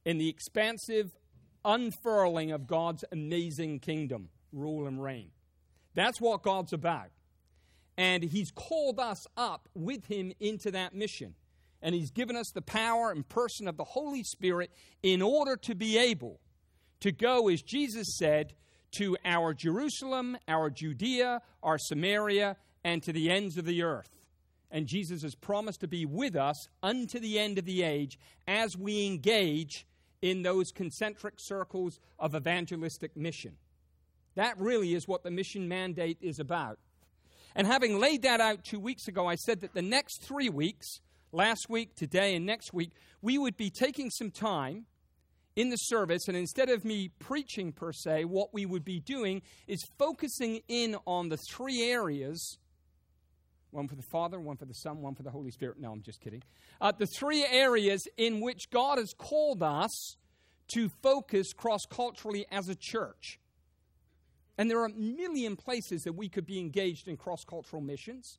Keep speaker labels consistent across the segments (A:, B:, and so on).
A: in the expansive unfurling of God's amazing kingdom, rule and reign. That's what God's about. And He's called us up with Him into that mission. And He's given us the power and person of the Holy Spirit in order to be able to go, as Jesus said, to our Jerusalem, our Judea, our Samaria, and to the ends of the earth. And Jesus has promised to be with us unto the end of the age as we engage in those concentric circles of evangelistic mission. That really is what the mission mandate is about. And having laid that out 2 weeks ago, I said that the next 3 weeks, last week, today, and next week, we would be taking some time in the service, and instead of me preaching per se, what we would be doing is focusing in on the three areas, one for the Father, one for the Son, one for the Holy Spirit. No, I'm just kidding. The three areas in which God has called us to focus cross-culturally as a church. And there are a million places that we could be engaged in cross-cultural missions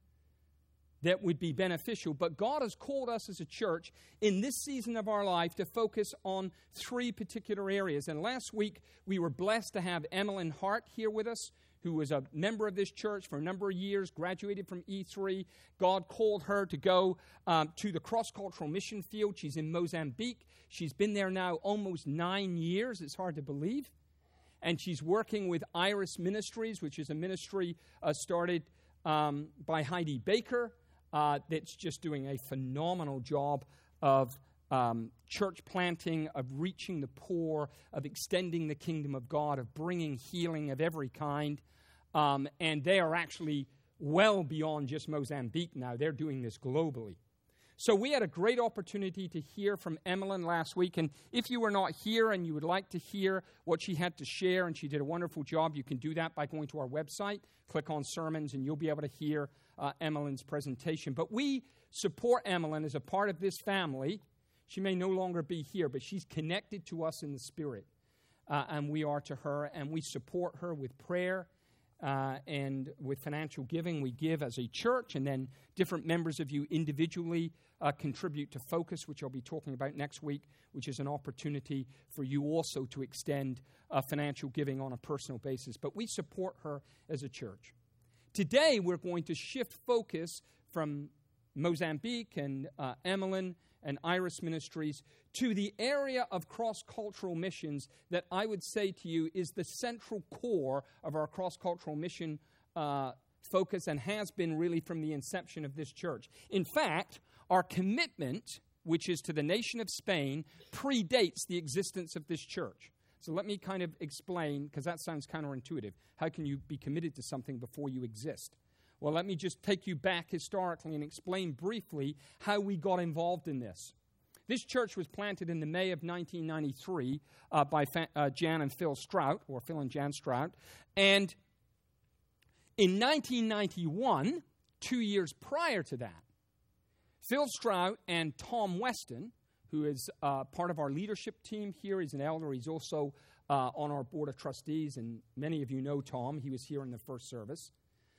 A: that would be beneficial. But God has called us as a church in this season of our life to focus on three particular areas. And last week, we were blessed to have Emmeline Hart here with us, who was a member of this church for a number of years, graduated from E3. God called her to go to the cross-cultural mission field. She's in Mozambique. She's been there now almost 9 years. It's hard to believe. And she's working with Iris Ministries, which is a ministry started by Heidi Baker that's just doing a phenomenal job of church planting, of reaching the poor, of extending the kingdom of God, of bringing healing of every kind. And they are actually well beyond just Mozambique now. They're doing this globally. So we had a great opportunity to hear from Emmeline last week. And if you were not here and you would like to hear what she had to share, and she did a wonderful job, you can do that by going to our website, click on sermons, and you'll be able to hear Emmeline's presentation. But we support Emmeline as a part of this family. She may no longer be here, but she's connected to us in the Spirit. And we are to her, and we support her with prayer and with financial giving. We give as a church, and then different members of you individually contribute to Focus, which I'll be talking about next week, which is an opportunity for you also to extend financial giving on a personal basis. But we support her as a church. Today, we're going to shift focus from Mozambique and Emmeline and Iris Ministries to the area of cross-cultural missions that I would say to you is the central core of our cross-cultural mission focus, and has been really from the inception of this church. In fact, our commitment, which is to the nation of Spain, predates the existence of this church. So let me kind of explain, because that sounds counterintuitive. How can you be committed to something before you exist? Well, let me just take you back historically and explain briefly how we got involved in this. This church was planted in the May of 1993 by Jan and Phil Strout, or Phil and Jan Strout. And in 1991, 2 years prior to that, Phil Strout and Tom Weston, who is part of our leadership team here, he's an elder, he's also on our board of trustees, and many of you know Tom, he was here in the first service.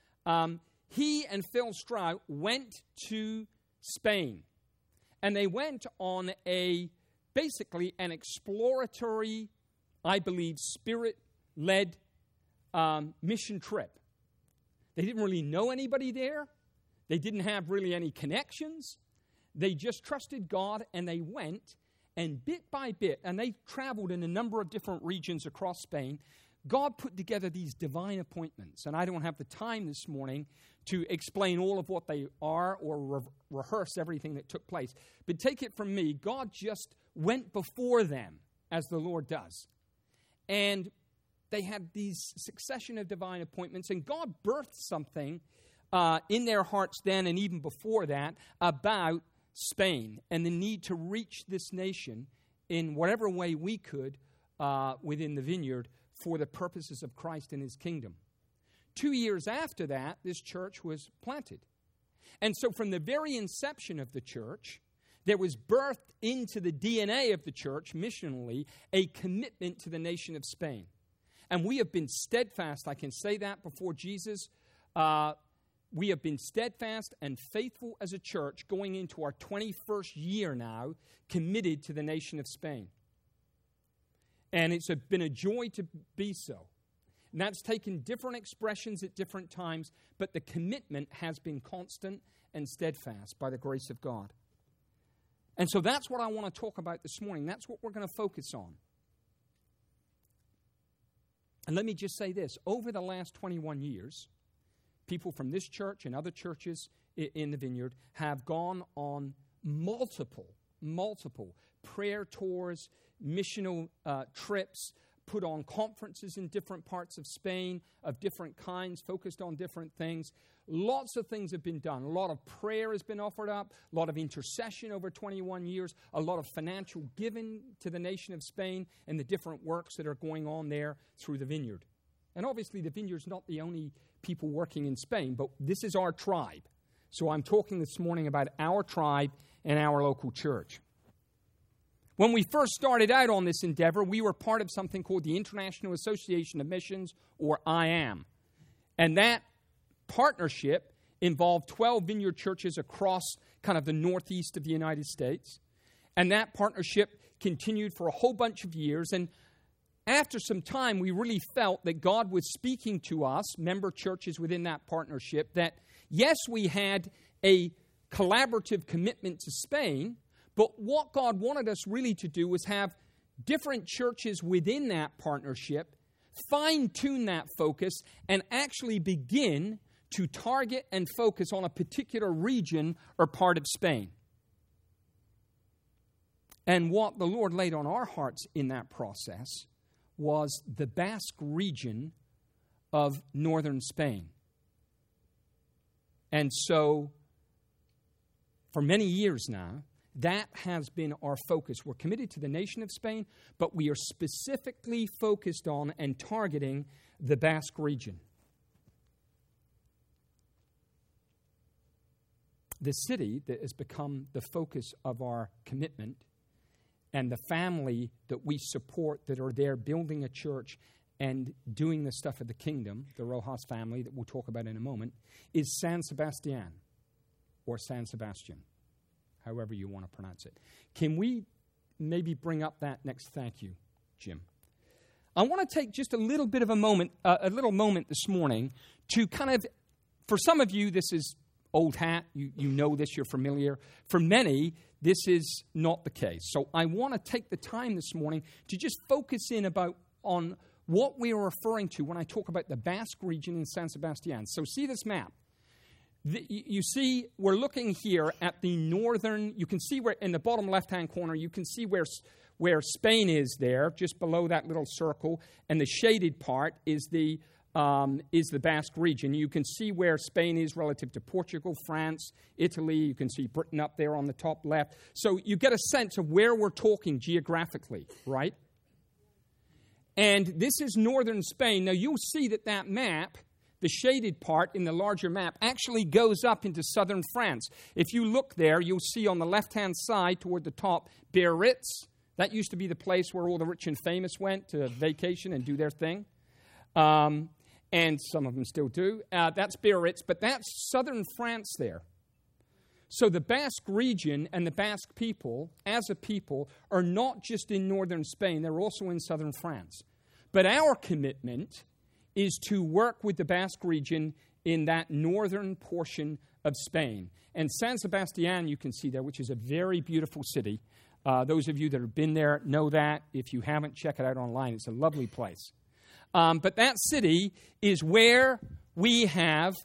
A: He and Phil Strout went to Spain, and they went on basically an exploratory, I believe, Spirit-led mission trip. They didn't really know anybody there. They didn't have really any connections. They just trusted God, and they went, and bit by bit, and they traveled in a number of different regions across Spain. God put together these divine appointments, and I don't have the time this morning to explain all of what they are or rehearse everything that took place. But take it from me, God just went before them, as the Lord does. And they had these succession of divine appointments, and God birthed something in their hearts then and even before that about Spain and the need to reach this nation in whatever way we could within the vineyard for the purposes of Christ and His kingdom. 2 years after that, this church was planted. And so from the very inception of the church, there was birthed into the DNA of the church, missionally, a commitment to the nation of Spain. And we have been steadfast, I can say that before Jesus, we have been steadfast and faithful as a church going into our 21st year now, committed to the nation of Spain. And it's been a joy to be so. And that's taken different expressions at different times, but the commitment has been constant and steadfast by the grace of God. And so that's what I want to talk about this morning. That's what we're going to focus on. And let me just say this. Over the last 21 years, people from this church and other churches in the Vineyard have gone on multiple prayer tours, missional trips, put on conferences in different parts of Spain of different kinds, focused on different things. Lots of things have been done. A lot of prayer has been offered up, a lot of intercession over 21 years, a lot of financial giving to the nation of Spain and the different works that are going on there through the Vineyard. And obviously the Vineyard's not the only people working in Spain, but this is our tribe. So I'm talking this morning about our tribe and our local church. When we first started out on this endeavor, we were part of something called the International Association of Missions, or IAM. And that partnership involved 12 vineyard churches across kind of the northeast of the United States. And that partnership continued for a whole bunch of years. And after some time, we really felt that God was speaking to us, member churches within that partnership, that yes, we had a collaborative commitment to Spain, but what God wanted us really to do was have different churches within that partnership fine-tune that focus and actually begin to target and focus on a particular region or part of Spain. And what the Lord laid on our hearts in that process was the Basque region of northern Spain. And so, for many years now, that has been our focus. We're committed to the nation of Spain, but we are specifically focused on and targeting the Basque region. The city that has become the focus of our commitment and the family that we support that are there building a church and doing the stuff of the kingdom, the Rojas family that we'll talk about in a moment, is San Sebastian, or San Sebastian, however you want to pronounce it. Can we maybe bring up that next? Thank you, Jim. I want to take just a little bit of a moment this morning to kind of, for some of you, this is old hat. You know this, you're familiar. For many, this is not the case. So I want to take the time this morning to just focus in on what we are referring to when I talk about the Basque region in San Sebastian. So see this map. You see, we're looking here at the northern, you can see where, in the bottom left-hand corner, you can see where Spain is there, just below that little circle, and the shaded part is the Basque region. You can see where Spain is relative to Portugal, France, Italy. You can see Britain up there on the top left. So you get a sense of where we're talking geographically, right? And this is northern Spain. Now, you'll see that map, the shaded part in the larger map, actually goes up into southern France. If you look there, you'll see on the left-hand side toward the top, Biarritz. That used to be the place where all the rich and famous went to vacation and do their thing. And some of them still do. That's Biarritz, but that's southern France there. So the Basque region and the Basque people, as a people, are not just in northern Spain, they're also in southern France. But our commitment is to work with the Basque region in that northern portion of Spain. And San Sebastian, you can see there, which is a very beautiful city. Those of you that have been there know that. If you haven't, check it out online. It's a lovely place. But that city is where we have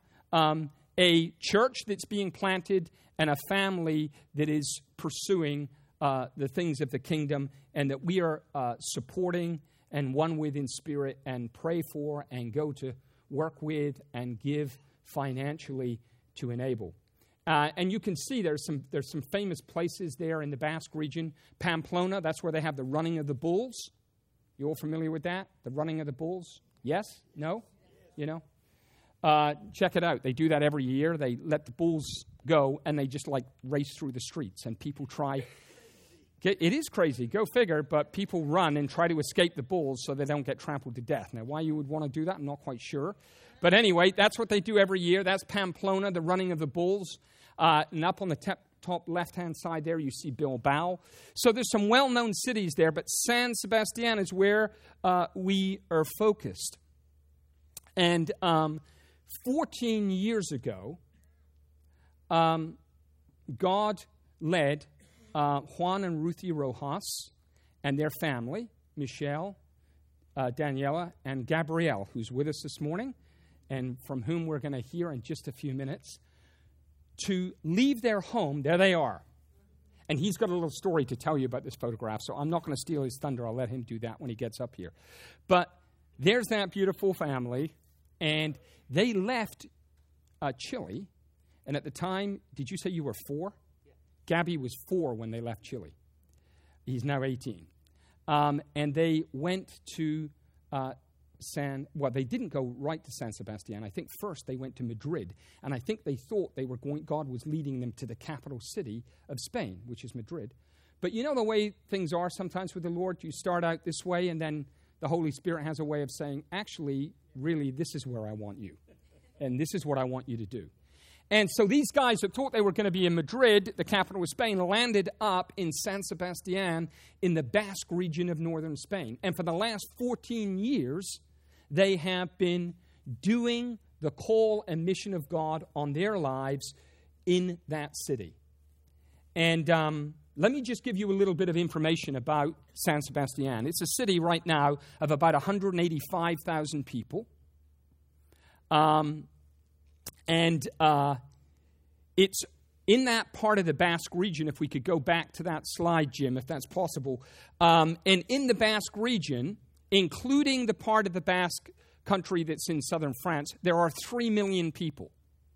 A: a church that's being planted and a family that is pursuing the things of the kingdom, and that we are supporting and one with in spirit and pray for and go to work with and give financially to enable. And you can see there's some famous places there in the Basque region. Pamplona, that's where they have the running of the bulls. You all familiar with that? The running of the bulls? Yes? No? You know? Check it out. They do that every year. They let the bulls go, and they just, race through the streets. And people try. It is crazy. Go figure. But people run and try to escape the bulls so they don't get trampled to death. Now, why you would want to do that, I'm not quite sure. But anyway, that's what they do every year. That's Pamplona, the running of the bulls. And up on the top left-hand side there, you see Bilbao. So there's some well-known cities there, but San Sebastian is where we are focused. And 14 years ago, God led Juan and Ruthie Rojas and their family, Michelle, Daniela, and Gabrielle, who's with us this morning, and from whom we're going to hear in just a few minutes, to leave their home. There they are. And he's got a little story to tell you about this photograph, so I'm not going to steal his thunder. I'll let him do that when he gets up here. But there's that beautiful family, and they left Chile. And at the time, did you say you were 4? Yeah. Gabby was 4 when they left Chile. He's now 18. And they went to they didn't go right to San Sebastian. I think first they went to Madrid. And I think they thought God was leading them to the capital city of Spain, which is Madrid. But you know the way things are sometimes with the Lord? You start out this way, and then the Holy Spirit has a way of saying, actually, really, this is where I want you. And this is what I want you to do. And so these guys that thought they were going to be in Madrid, the capital of Spain, landed up in San Sebastian in the Basque region of northern Spain. And for the last 14 years, they have been doing the call and mission of God on their lives in that city. And let me just give you a little bit of information about San Sebastian. It's a city right now of about 185,000 people. It's in that part of the Basque region, if we could go back to that slide, Jim, if that's possible. And in the Basque region, including the part of the Basque country that's in southern France, there are 3 million people.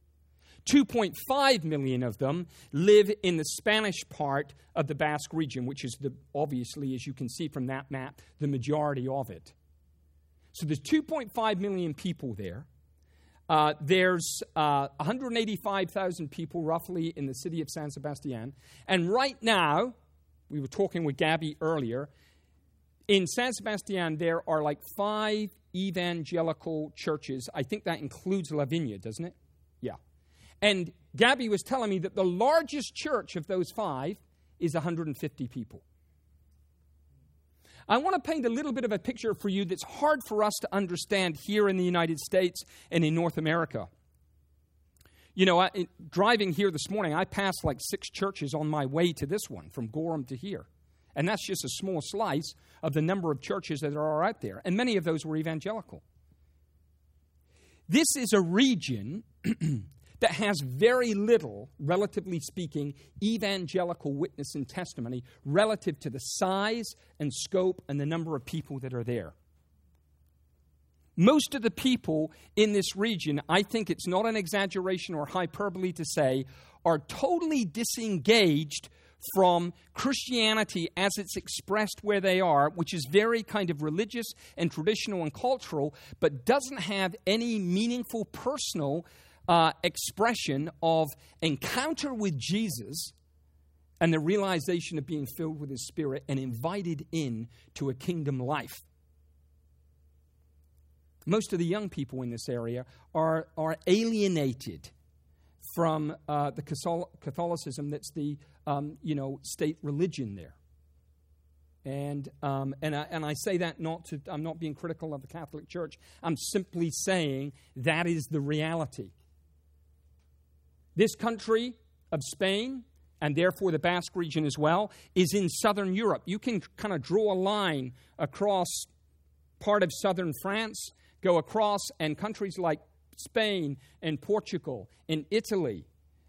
A: 2.5 million of them live in the Spanish part of the Basque region, which is, obviously, as you can see from that map, the majority of it. So there's 2.5 million people there. There's 185,000 people roughly in the city of San Sebastian. And right now, we were talking with Gabby earlier, in San Sebastian there are like 5 evangelical churches. I think that includes La Viña, doesn't it? Yeah. And Gabby was telling me that the largest church of those 5 is 150 people. I want to paint a little bit of a picture for you that's hard for us to understand here in the United States and in North America. You know, driving here this morning, I passed like 6 churches on my way to this one, from Gorham to here. And that's just a small slice of the number of churches that are out there. And many of those were evangelical. This is a region that has very little, relatively speaking, evangelical witness and testimony relative to the size and scope and the number of people that are there. Most of the people in this region, I think it's not an exaggeration or hyperbole to say, are totally disengaged from Christianity as it's expressed where they are, which is very kind of religious and traditional and cultural, but doesn't have any meaningful personal expression of encounter with Jesus and the realization of being filled with His Spirit and invited in to a kingdom life. Most of the young people in this area are alienated from the Catholicism that's the state religion there. And I say that I'm not being critical of the Catholic Church. I'm simply saying that is the reality. This country of Spain, and therefore the Basque region as well, is in southern Europe. You can kind of draw a line across part of southern France, go across, and countries like Spain and Portugal and Italy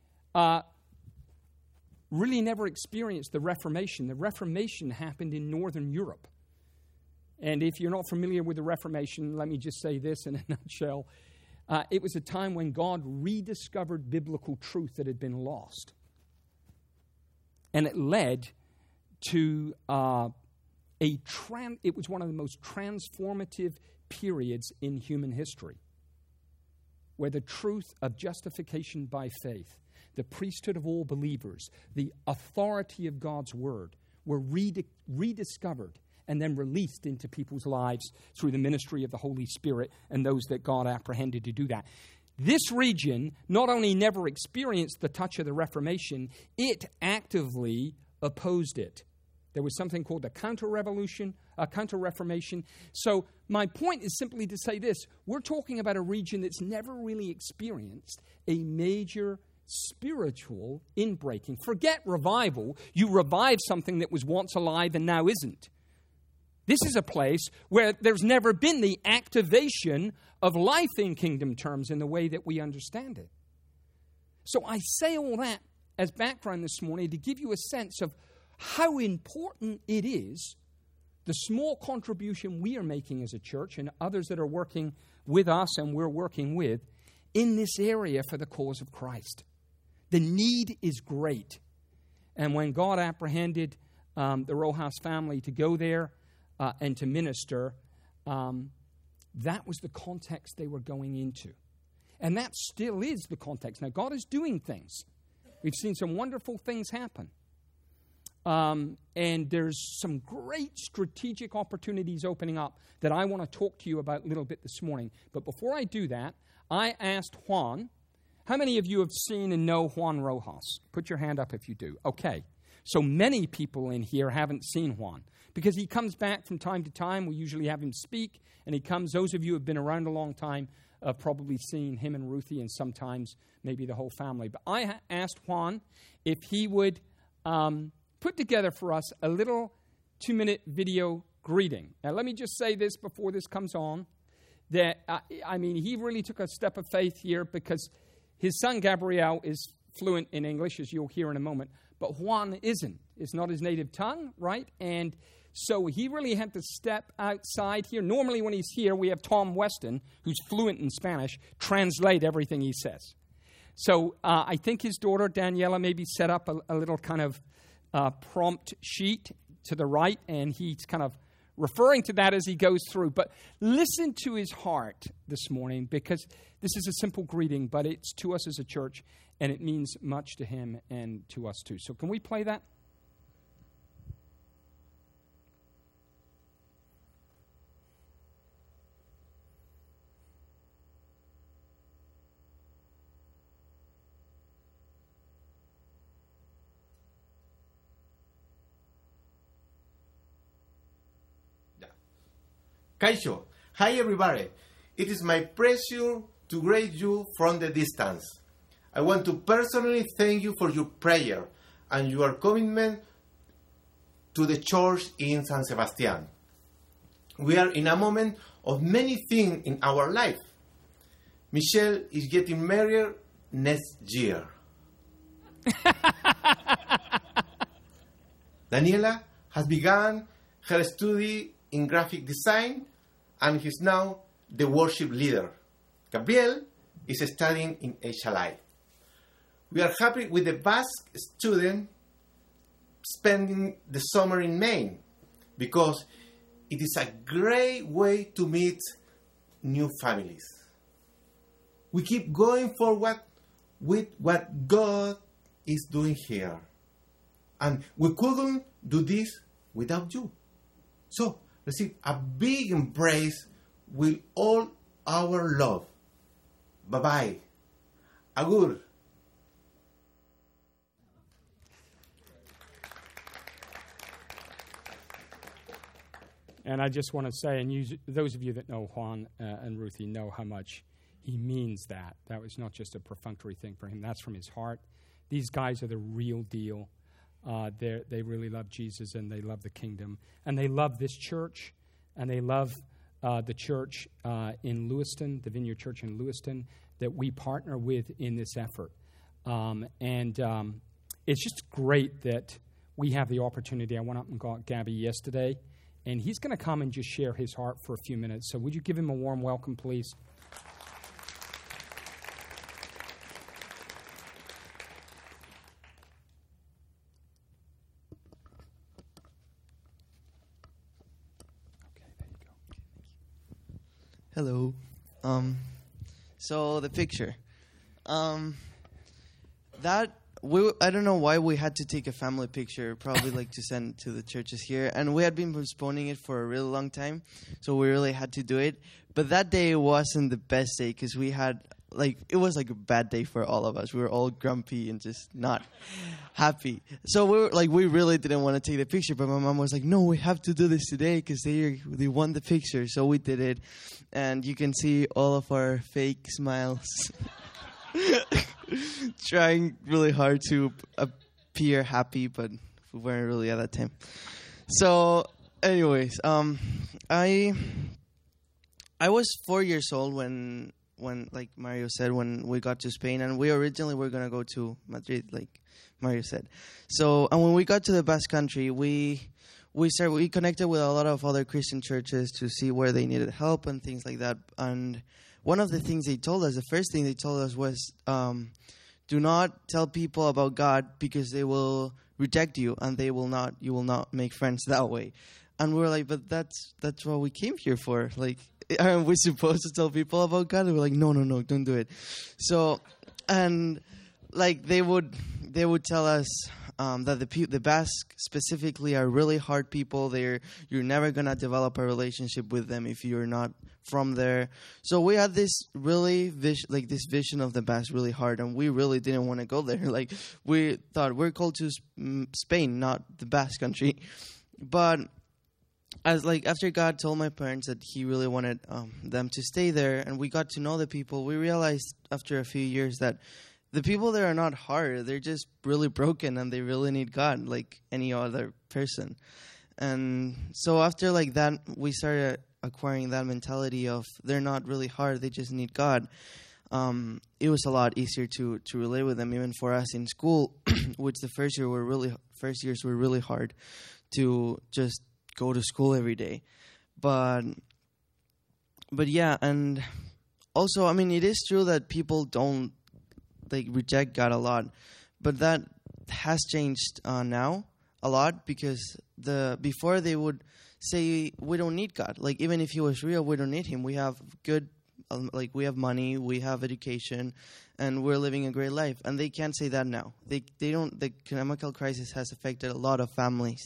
A: really never experienced the Reformation. The Reformation happened in northern Europe. And if you're not familiar with the Reformation, let me just say this in a nutshell. It was a time when God rediscovered biblical truth that had been lost. And it led to it was one of the most transformative periods in human history, where the truth of justification by faith, the priesthood of all believers, the authority of God's word were rediscovered and then released into people's lives through the ministry of the Holy Spirit and those that God apprehended to do that. This region not only never experienced the touch of the Reformation, it actively opposed it. There was something called the counter-revolution, a counter-reformation. So my point is simply to say this. We're talking about a region that's never really experienced a major spiritual inbreaking. Forget revival. You revive something that was once alive and now isn't. This is a place where there's never been the activation of life in kingdom terms in the way that we understand it. So I say all that as background this morning to give you a sense of how important it is, the small contribution we are making as a church and others that are working with us and we're working with in this area for the cause of Christ. The need is great. And when God apprehended the Rojas family to go there and to minister, that was the context they were going into. And that still is the context. Now, God is doing things. We've seen some wonderful things happen. And there's some great strategic opportunities opening up that I want to talk to you about a little bit this morning. But before I do that, I asked Juan, how many of you have seen and know Juan Rojas? Put your hand up if you do. Okay. So many people in here haven't seen Juan because he comes back from time to time. We usually have him speak, and he comes. Those of you who have been around a long time have probably seen him and Ruthie and sometimes maybe the whole family. But I asked Juan if he would put together for us a little 2-minute video greeting. Now, let me just say this before this comes on, that, he really took a step of faith here because his son, Gabriel, is fluent in English, as you'll hear in a moment, but Juan isn't. It's not his native tongue, right? And so he really had to step outside here. Normally when he's here, we have Tom Weston, who's fluent in Spanish, translate everything he says. So I think his daughter, Daniela, maybe set up a little kind of prompt sheet to the right, and he's kind of referring to that as he goes through. But listen to his heart this morning, because this is a simple greeting, but it's to us as a church, and it means much to him and to us too. So can we play that?
B: Kaisho. Hi everybody. It is my pleasure to greet you from the distance. I want to personally thank you for your prayer and your commitment to the church in San Sebastian. We are in a moment of many things in our life. Michelle is getting married next year. Daniela has begun her study in graphic design and is now the worship leader. Gabriel is studying in HLI. We are happy with the Basque student spending the summer in Maine because it is a great way to meet new families. We keep going forward with what God is doing here. And we couldn't do this without you. So, receive a big embrace with all our love. Bye-bye. Agur.
A: And I just want to say, and those of you that know Juan and Ruthie know how much he means that. That was not just a perfunctory thing for him. That's from his heart. These guys are the real deal. They really love Jesus, and they love the kingdom. And they love this church, and they love the church in Lewiston, the Vineyard Church in Lewiston, that we partner with in this effort. It's just great that we have the opportunity. I went up and got Gabby yesterday, and he's going to come and just share his heart for a few minutes. So would you give him a warm welcome, please?
C: Hello. So the picture. That I don't know why we had to take a family picture, probably like to send to the churches here. And we had been postponing it for a really long time, so we really had to do it. But that day wasn't the best day because we had, like, it was like a bad day for all of us. We were all grumpy and just not happy. So we really didn't want to take the picture. But my mom was like, no, we have to do this today because they want the picture. So we did it. And you can see all of our fake smiles. Trying really hard to appear happy, but we weren't really at that time. So, anyways, I was 4 years old when like Mario said, when we got to Spain, and we originally were gonna go to Madrid, like Mario said. So, and when we got to the Basque Country, we connected with a lot of other Christian churches to see where they needed help and things like that. And one of the things they told us, the first thing they told us was, do not tell people about God because they will reject you and you will not make friends that way. And we were like, but that's what we came here for. Like, aren't we supposed to tell people about God? And we're like, no, don't do it. So, and like they would tell us that the Basque specifically are really hard people. You're never gonna develop a relationship with them if you're not from there. So we had this really this vision of the Basque really hard, and we really didn't want to go there. Like, we thought we're called to Spain, not the Basque Country. But after God told my parents that He really wanted them to stay there, and we got to know the people, we realized after a few years that the people there are not hard. They're just really broken, and they really need God like any other person. And so after like that, we started acquiring that mentality of they're not really hard. They just need God. It was a lot easier to relate with them, even for us in school, which the first years were really hard to just go to school every day. But yeah, and also, I mean, it is true that people don't reject God a lot, but that has changed now a lot, because before they would say we don't need God. Like, even if He was real, we don't need Him. We have good, we have money, we have education, and we're living a great life. And they can't say that now. They don't. The economical crisis has affected a lot of families.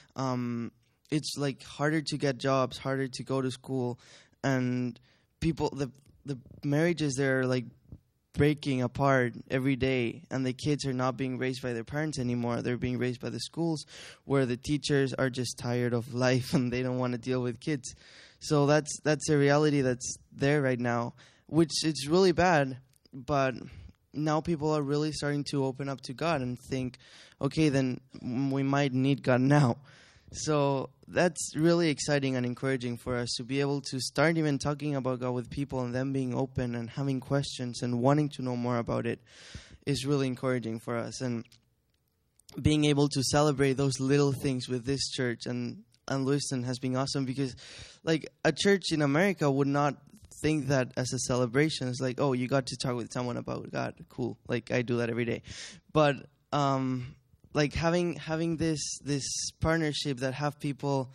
C: It's like harder to get jobs, harder to go to school, and people, the marriages there are like breaking apart every day, and the kids are not being raised by their parents anymore. They're being raised by the schools, where the teachers are just tired of life and they don't want to deal with kids. So that's a reality that's there right now, which is really bad. But now people are really starting to open up to God and think, okay, then we might need God now. So that's really exciting and encouraging for us to be able to start even talking about God with people, and them being open and having questions and wanting to know more about it is really encouraging for us. And being able to celebrate those little things with this church and Lewiston has been awesome, because like a church in America would not think that as a celebration. It's like, oh, you got to talk with someone about God. Cool. Like, I do that every day. But like having this partnership that have people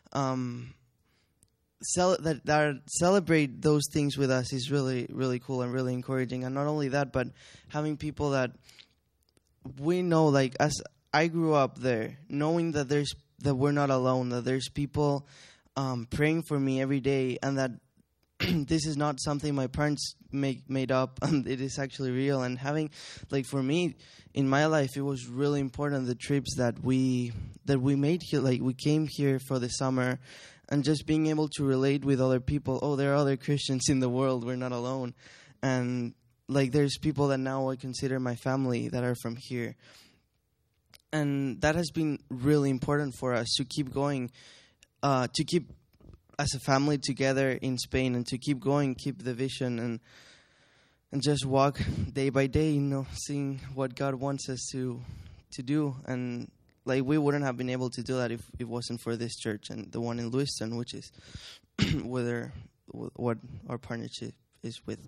C: that celebrate those things with us is really, really cool and really encouraging. And not only that, but having people that we know, like, as I grew up there, knowing that we're not alone, that there's people praying for me every day, and that this is not something my parents made up, and it is actually real. And having, like, for me in my life, it was really important, the trips that we made here. Like, we came here for the summer, and just being able to relate with other people. Oh, there are other Christians in the world. We're not alone. And like, there's people that now I consider my family that are from here. And that has been really important for us to keep going, to keep as a family together in Spain, and to keep going, keep the vision, and just walk day by day, seeing what God wants us to do. And like, we wouldn't have been able to do that if it wasn't for this church and the one in Lewiston, which is what our partnership is with.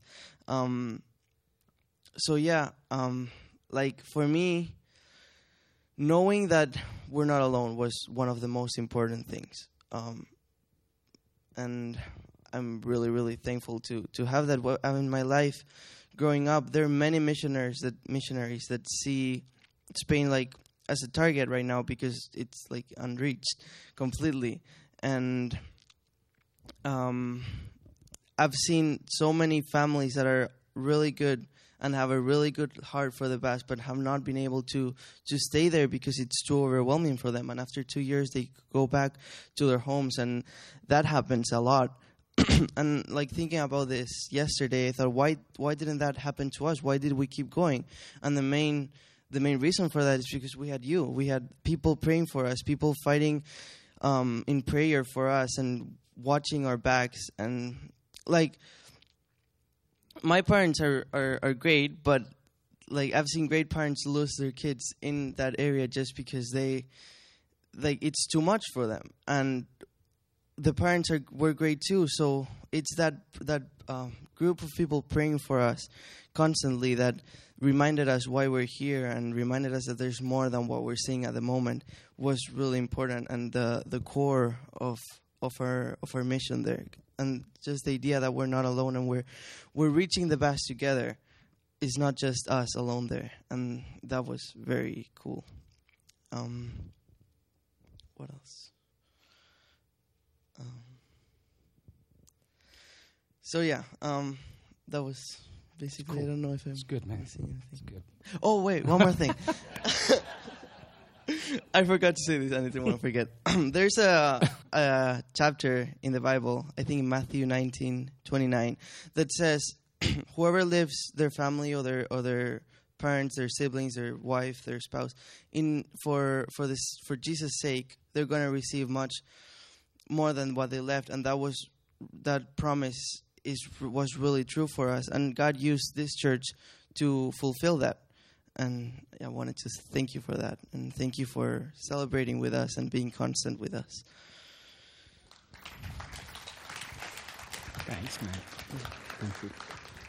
C: So yeah, like, for me, knowing that we're not alone was one of the most important things. And I'm really, really thankful to have that in my life. Growing up, there are many missionaries that see Spain like as a target right now because it's like unreached completely. And I've seen so many families that are really good and have a really good heart for the Basque, but have not been able to stay there because it's too overwhelming for them. And after 2 years, they go back to their homes, and that happens a lot. And like thinking about this yesterday, I thought, why didn't that happen to us? Why did we keep going? And the main reason for that is because we had you. We had people praying for us, people fighting in prayer for us and watching our backs. And like, my parents are great, but like I've seen great parents lose their kids in that area just because it's too much for them. And the parents were great too. So it's that group of people praying for us constantly that reminded us why we're here and reminded us that there's more than what we're seeing at the moment was really important, and the core of our mission there. And just the idea that we're not alone and we're reaching the Basque together is not just us alone there. And that was very cool. What else? So yeah, that was basically cool. I don't know if I'm...
A: It's good, man.
C: It's good. Oh, wait, one more thing. I forgot to say this, and I didn't want to forget. There's a chapter in the Bible, I think Matthew 19:29, that says, whoever leaves their family or their parents, their siblings, their wife, their spouse, for Jesus' sake, they're going to receive much more than what they left. And that promise was really true for us. And God used this church to fulfill that. And I wanted to thank you for that. And thank you for celebrating with us and being constant with us.
A: Thanks, man. Thank you.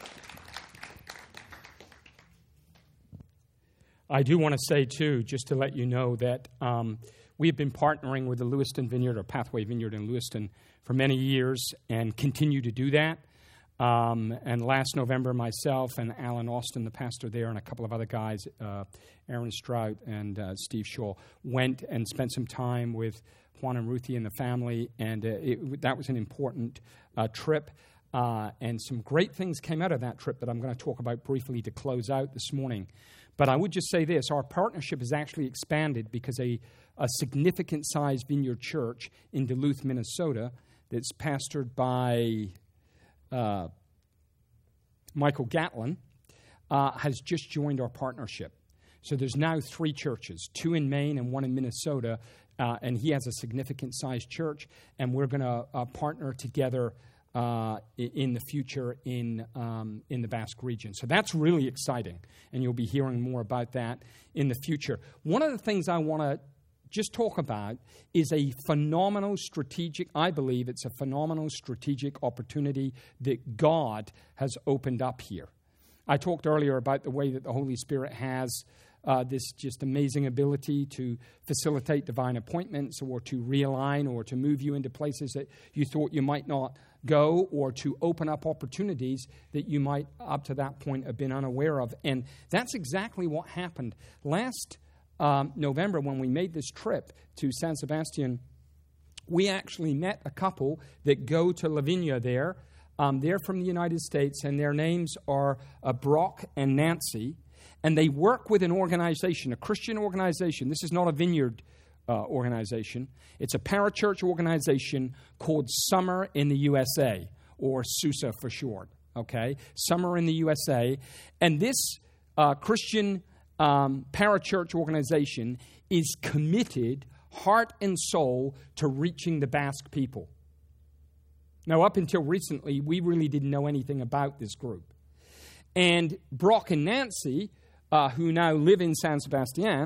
A: I do want to say, too, just to let you know that we've been partnering with the Lewiston Vineyard, or Pathway Vineyard in Lewiston, for many years and continue to do that. And last November, myself and Alan Austin, the pastor there, and a couple of other guys, Aaron Strout and Steve Shaw, went and spent some time with Juan and Ruthie and the family, and that was an important trip. And some great things came out of that trip that I'm going to talk about briefly to close out this morning. But I would just say this, our partnership has actually expanded because a significant-sized vineyard church in Duluth, Minnesota, that's pastored by Michael Gatlin, has just joined our partnership. So there's now 3 churches, 2 in Maine and 1 in Minnesota, and he has a significant-sized church, and we're going to partner together in the future in the Basque region. So that's really exciting, and you'll be hearing more about that in the future. One of the things I want to just talk about is I believe it's a phenomenal strategic opportunity that God has opened up here. I talked earlier about the way that the Holy Spirit has this just amazing ability to facilitate divine appointments, or to realign, or to move you into places that you thought you might not go, or to open up opportunities that you might up to that point have been unaware of. And that's exactly what happened. Last November, when we made this trip to San Sebastian, we actually met a couple that go to Lavinia there. They're from the United States, and their names are Brock and Nancy. And they work with an organization, a Christian organization. This is not a vineyard organization. It's a parachurch organization called Summer in the USA, or SUSA for short, okay? Summer in the USA. And this Christian parachurch organization is committed, heart and soul, to reaching the Basque people. Now, up until recently, we really didn't know anything about this group. And Brock and Nancy, who now live in San Sebastian,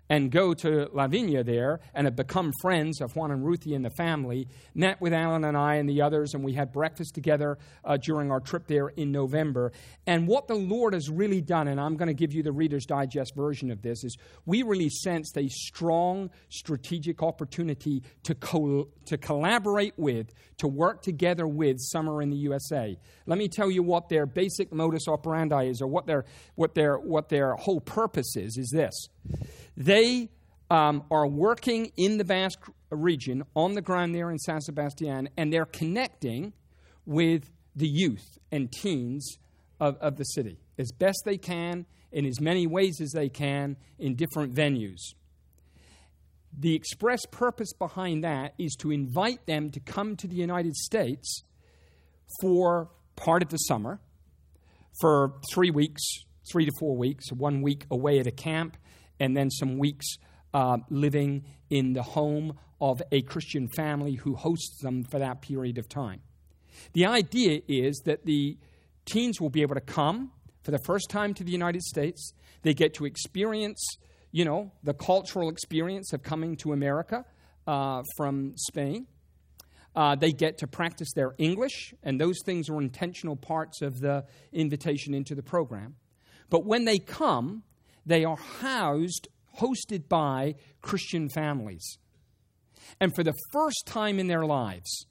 A: and go to Lavinia there and have become friends of Juan and Ruthie and the family, met with Alan and I and the others, and we had breakfast together during our trip there in November. And what the Lord has really done, and I'm going to give you the Reader's Digest version of this, is we really sensed a strong strategic opportunity to collaborate with, to work together with Summer in the USA. Let me tell you what their basic modus operandi is, or what their whole purpose is this. They are working in the Basque region, on the ground there in San Sebastian, and they're connecting with the youth and teens of the city as best they can, in as many ways as they can, in different venues. The express purpose behind that is to invite them to come to the United States for part of the summer, for 3 weeks, 3 to 4 weeks, 1 week away at a camp, and then some weeks living in the home of a Christian family who hosts them for that period of time. The idea is that the teens will be able to come for the first time to the United States. They get to experience, the cultural experience of coming to America from Spain. They get to practice their English, and those things are intentional parts of the invitation into the program. But when they come, they are hosted by Christian families. And for the first time in their lives,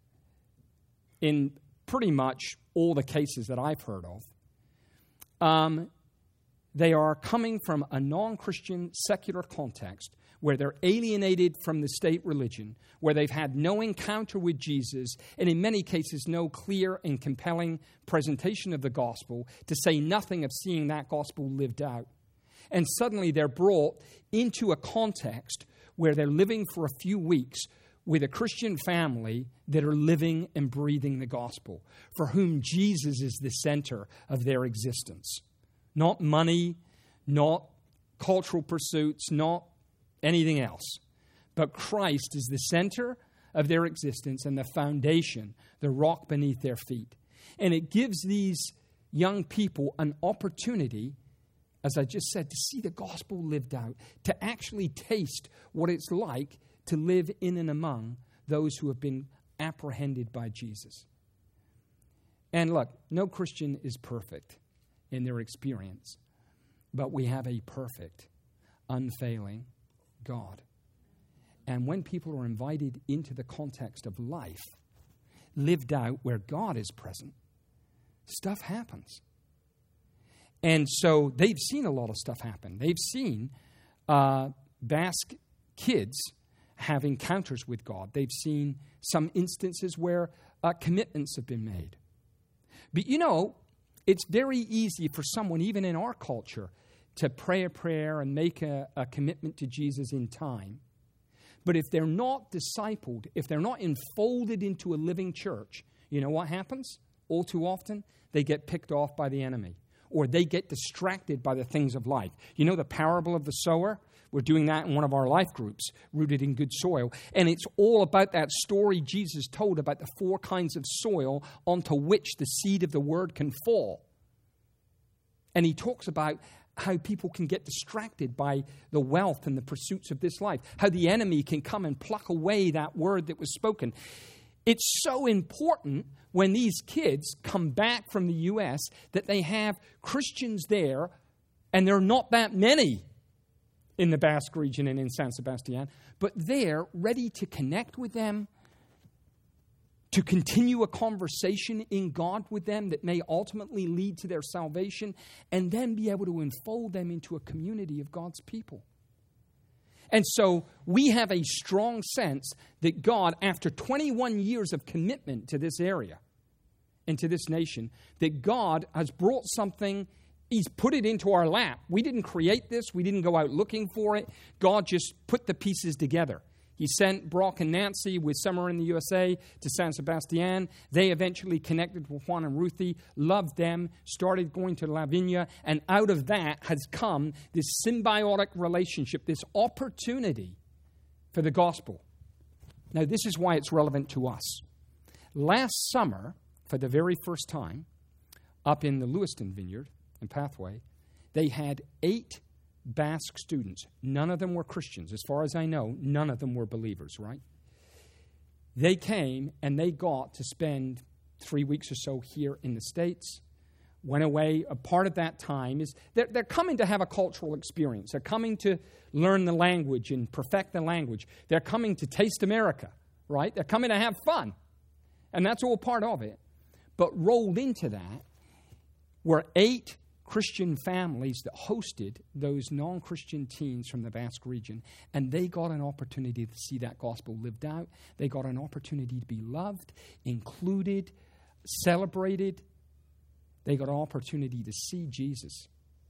A: in pretty much all the cases that I've heard of, they are coming from a non-Christian secular context where they're alienated from the state religion, where they've had no encounter with Jesus, and in many cases no clear and compelling presentation of the gospel, to say nothing of seeing that gospel lived out. And suddenly they're brought into a context where they're living for a few weeks with a Christian family that are living and breathing the gospel, for whom Jesus is the center of their existence. Not money, not cultural pursuits, not anything else. But Christ is the center of their existence and the foundation, the rock beneath their feet. And it gives these young people an opportunity, as I just said, to see the gospel lived out, to actually taste what it's like to live in and among those who have been apprehended by Jesus. And look, no Christian is perfect in their experience, but we have a perfect, unfailing God. And when people are invited into the context of life, lived out where God is present, stuff happens. And so they've seen a lot of stuff happen. They've seen Basque kids have encounters with God. They've seen some instances where commitments have been made. But it's very easy for someone, even in our culture, to pray a prayer and make a commitment to Jesus in time. But if they're not discipled, if they're not enfolded into a living church, you know what happens? All too often, they get picked off by the enemy, or they get distracted by the things of life. You know the parable of the sower? We're doing that in one of our life groups, Rooted in Good Soil. And it's all about that story Jesus told about the 4 kinds of soil onto which the seed of the word can fall. And he talks about how people can get distracted by the wealth and the pursuits of this life, how the enemy can come and pluck away that word that was spoken. It's so important when these kids come back from the U.S. that they have Christians there, and there are not that many in the Basque region and in San Sebastian, but they're ready to connect with them, to continue a conversation in God with them that may ultimately lead to their salvation, and then be able to enfold them into a community of God's people. And so we have a strong sense that God, after 21 years of commitment to this area and to this nation, that God has brought something. He's put it into our lap. We didn't create this. We didn't go out looking for it. God just put the pieces together. He sent Brock and Nancy with Summer in the USA to San Sebastian. They eventually connected with Juan and Ruthie, loved them, started going to Lavinia, and out of that has come this symbiotic relationship, this opportunity for the gospel. Now, this is why it's relevant to us. Last summer, for the very first time, up in the Lewiston Vineyard and Pathway, they had 8 Basque students. None of them were Christians. As far as I know, none of them were believers, right? They came and they got to spend 3 weeks or so here in the States, went away. A part of that time is they're coming to have a cultural experience. They're coming to learn the language and perfect the language. They're coming to taste America, right? They're coming to have fun. And that's all part of it. But rolled into that were 8 Christian families that hosted those non-Christian teens from the Basque region. And they got an opportunity to see that gospel lived out. They got an opportunity to be loved, included, celebrated. They got an opportunity to see Jesus.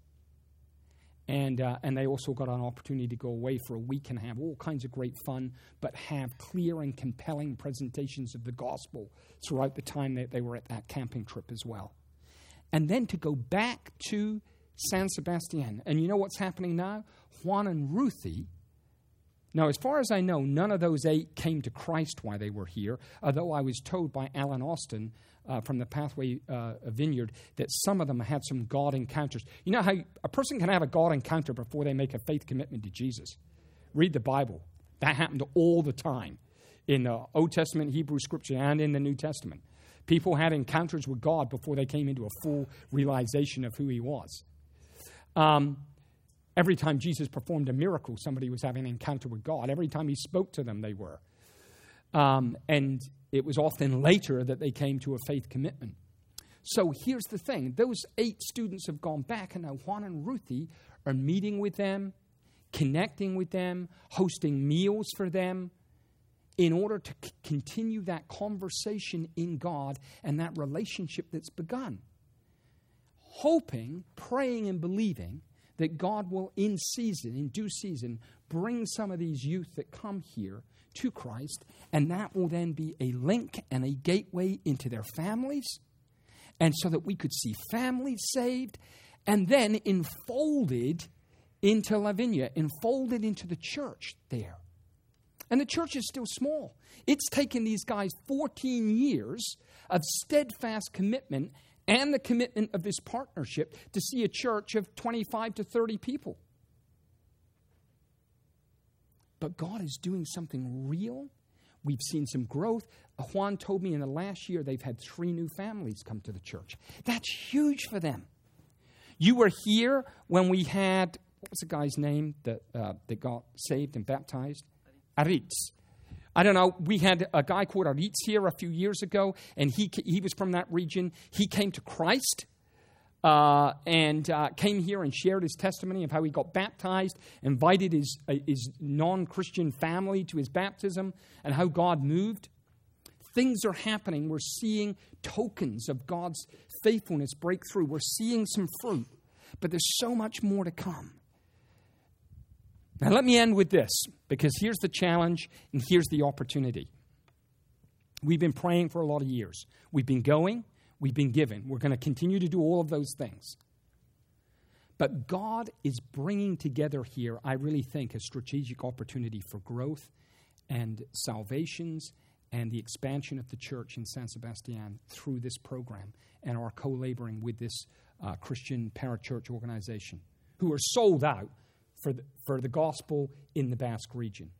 A: And they also got an opportunity to go away for a week and have all kinds of great fun, but have clear and compelling presentations of the gospel throughout the time that they were at that camping trip as well. And then to go back to San Sebastian. And you know what's happening now? Juan and Ruthie. Now, as far as I know, none of those 8 came to Christ while they were here, although I was told by Alan Austin from the Pathway Vineyard that some of them had some God encounters. You know how a person can have a God encounter before they make a faith commitment to Jesus? Read the Bible. That happened all the time in the Old Testament, Hebrew Scripture, and in the New Testament. People had encounters with God before they came into a full realization of who he was. Every time Jesus performed a miracle, somebody was having an encounter with God. Every time he spoke to them, they were. And it was often later that they came to a faith commitment. So here's the thing. Those 8 students have gone back, and now Juan and Ruthie are meeting with them, connecting with them, hosting meals for them, in order to continue that conversation in God and that relationship that's begun. Hoping, praying, and believing that God will, in season, in due season, bring some of these youth that come here to Christ, and that will then be a link and a gateway into their families, and so that we could see families saved, and then enfolded into Lavinia, enfolded into the church there. And the church is still small. It's taken these guys 14 years of steadfast commitment and the commitment of this partnership to see a church of 25 to 30 people. But God is doing something real. We've seen some growth. Juan told me in the last year they've had 3 new families come to the church. That's huge for them. You were here when we had, what was the guy's name that got saved and baptized? Aritz. I don't know. We had a guy called Aritz here a few years ago, and he was from that region. He came to Christ and came here and shared his testimony of how he got baptized, invited his non-Christian family to his baptism, and how God moved. Things are happening. We're seeing tokens of God's faithfulness break through. We're seeing some fruit, but there's so much more to come. Now, let me end with this, because here's the challenge and here's the opportunity. We've been praying for a lot of years. We've been going, we've been given. We're going to continue to do all of those things. But God is bringing together here, I really think, a strategic opportunity for growth and salvations and the expansion of the church in San Sebastian through this program and our co-laboring with this Christian parachurch organization who are sold out for the gospel in the Basque region.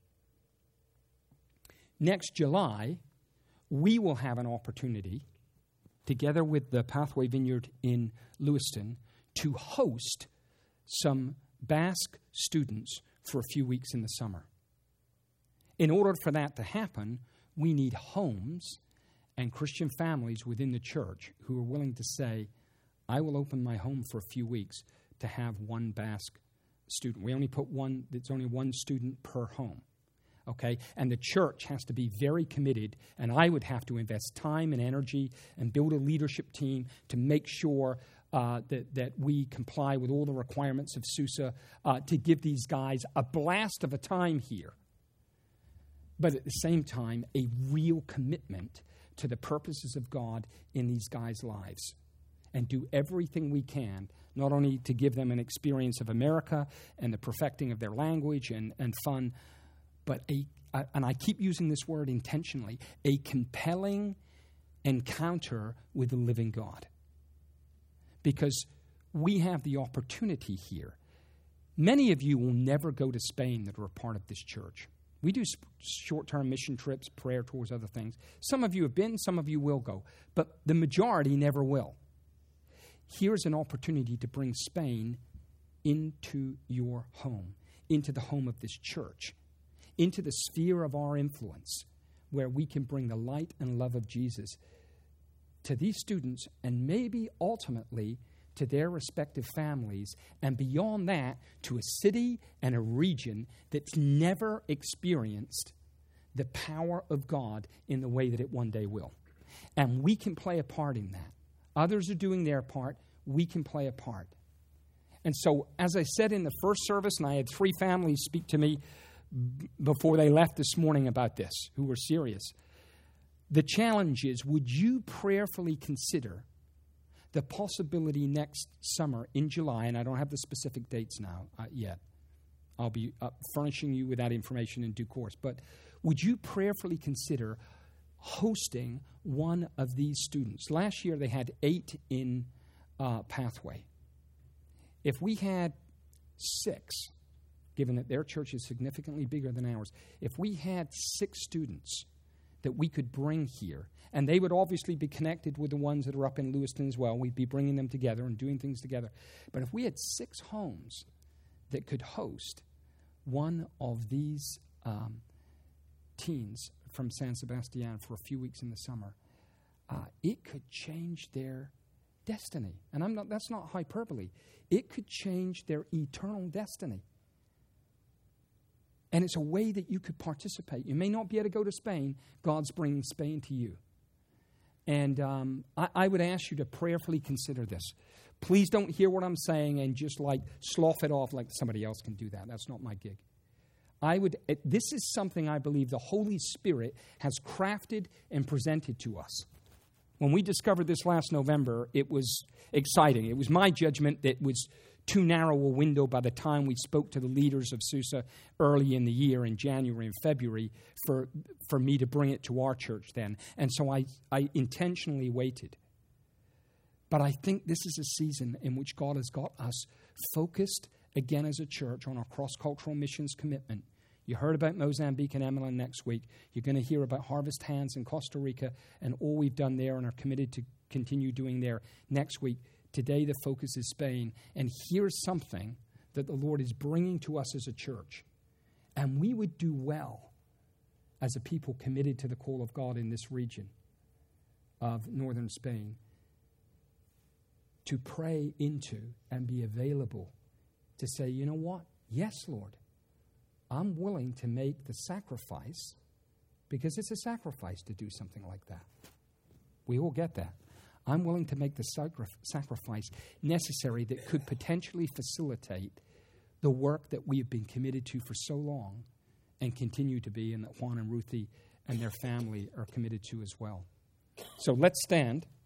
A: Next July, we will have an opportunity, together with the Pathway Vineyard in Lewiston, to host some Basque students for a few weeks in the summer. In order for that to happen, we need homes and Christian families within the church who are willing to say, I will open my home for a few weeks to have one Basque student. We only put one, it's only one student per home. Okay? And the church has to be very committed, and I would have to invest time and energy and build a leadership team to make sure that we comply with all the requirements of SUSA to give these guys a blast of a time here. But at the same time, a real commitment to the purposes of God in these guys' lives. And do everything we can, not only to give them an experience of America and the perfecting of their language and fun, but and I keep using this word intentionally, a compelling encounter with the living God. Because we have the opportunity here Many of you will never go to Spain that are a part of this church. We do short-term mission trips, prayer tours, other things. Some of you have been, some of you will go, but the majority never will. Here's an opportunity to bring Spain into your home, into the home of this church, into the sphere of our influence, where we can bring the light and love of Jesus to these students and maybe ultimately to their respective families, and beyond that, to a city and a region that's never experienced the power of God in the way that it one day will. And we can play a part in that. Others are doing their part. We can play a part. And so, as I said in the first service, and I had 3 families speak to me before they left this morning about this, who were serious. The challenge is, would you prayerfully consider the possibility next summer in July, and I don't have the specific dates now yet. I'll be furnishing you with that information in due course. But would you prayerfully consider hosting one of these students? Last year they had 8 in Pathway. If we had 6, given that their church is significantly bigger than ours, if we had 6 students that we could bring here, and they would obviously be connected with the ones that are up in Lewiston as well. We'd be bringing them together and doing things together. But if we had 6 homes that could host one of these teens from San Sebastian for a few weeks in the summer, it could change their destiny. And that's not hyperbole. It could change their eternal destiny. And it's a way that you could participate. You may not be able to go to Spain. God's bringing Spain to you. And I would ask you to prayerfully consider this. Please don't hear what I'm saying and just slough it off like somebody else can do that. That's not my gig. This is something I believe the Holy Spirit has crafted and presented to us. When we discovered this last November, it was exciting. It was my judgment that it was too narrow a window by the time we spoke to the leaders of Susa early in the year in January and February for me to bring it to our church then. And so I intentionally waited. But I think this is a season in which God has got us focused again as a church on our cross-cultural missions commitment. You heard about Mozambique and Emelen next week. You're going to hear about Harvest Hands in Costa Rica and all we've done there and are committed to continue doing there next week. Today the focus is Spain. And here's something that the Lord is bringing to us as a church. And we would do well as a people committed to the call of God in this region of northern Spain to pray into and be available to say, you know what? Yes, Lord. I'm willing to make the sacrifice, because it's a sacrifice to do something like that. We all get that. I'm willing to make the sacrifice necessary that could potentially facilitate the work that we have been committed to for so long and continue to be, and that Juan and Ruthie and their family are committed to as well. So let's stand.